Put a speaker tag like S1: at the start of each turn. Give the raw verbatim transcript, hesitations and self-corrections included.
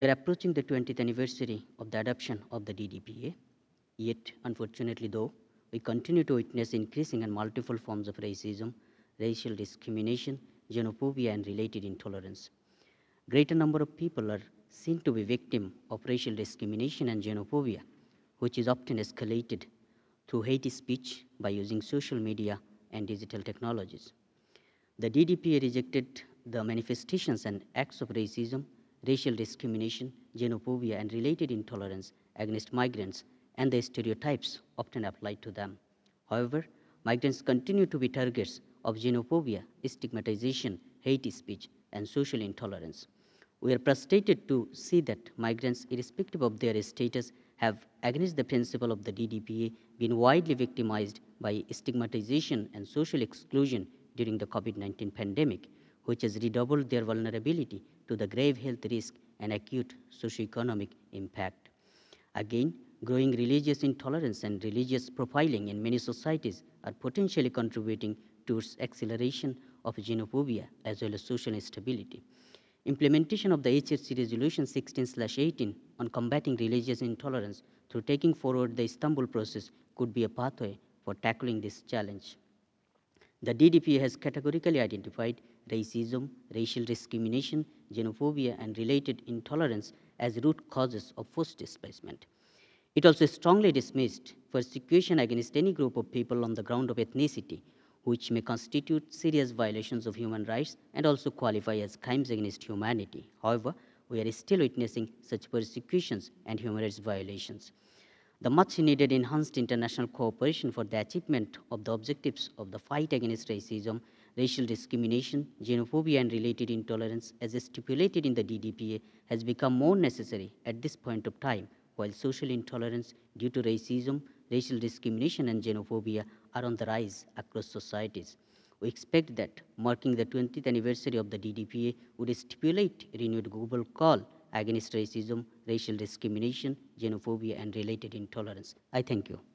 S1: We are approaching the twentieth anniversary of the adoption of the D D P A. Yet, unfortunately, though, we continue to witness increasing and multiple forms of racism, racial discrimination, xenophobia, and related intolerance. Greater number of people are seen to be victim of racial discrimination and xenophobia, which is often escalated through hate speech by using social media and digital technologies. The D D P A rejected the manifestations and acts of racism, racial discrimination, xenophobia, and related intolerance against migrants and the stereotypes often applied to them. However, migrants continue to be targets of xenophobia, stigmatization, hate speech, and social intolerance. We are frustrated to see that migrants, irrespective of their status, have, against the principle of the D D P A, been widely victimized by stigmatization and social exclusion during the COVID nineteen pandemic, which has redoubled their vulnerability to the grave health risk and acute socioeconomic impact. Again, growing religious intolerance and religious profiling in many societies are potentially contributing towards acceleration of xenophobia as well as social instability. Implementation of the H R C Resolution sixteen eighteen on combating religious intolerance through taking forward the Istanbul process could be a pathway for tackling this challenge. The D D P A has categorically identified racism, racial discrimination, xenophobia, and related intolerance as root causes of forced displacement. It also strongly dismissed persecution against any group of people on the ground of ethnicity, which may constitute serious violations of human rights and also qualify as crimes against humanity. However, we are still witnessing such persecutions and human rights violations. The much needed enhanced international cooperation for the achievement of the objectives of the fight against racism, racial discrimination, xenophobia, and related intolerance, as stipulated in the D D P A, has become more necessary at this point of time, while social intolerance due to racism, racial discrimination, and xenophobia are on the rise across societies. We expect that marking the twentieth anniversary of the D D P A would stipulate a renewed global call against racism, racial discrimination, xenophobia, and related intolerance. I thank you.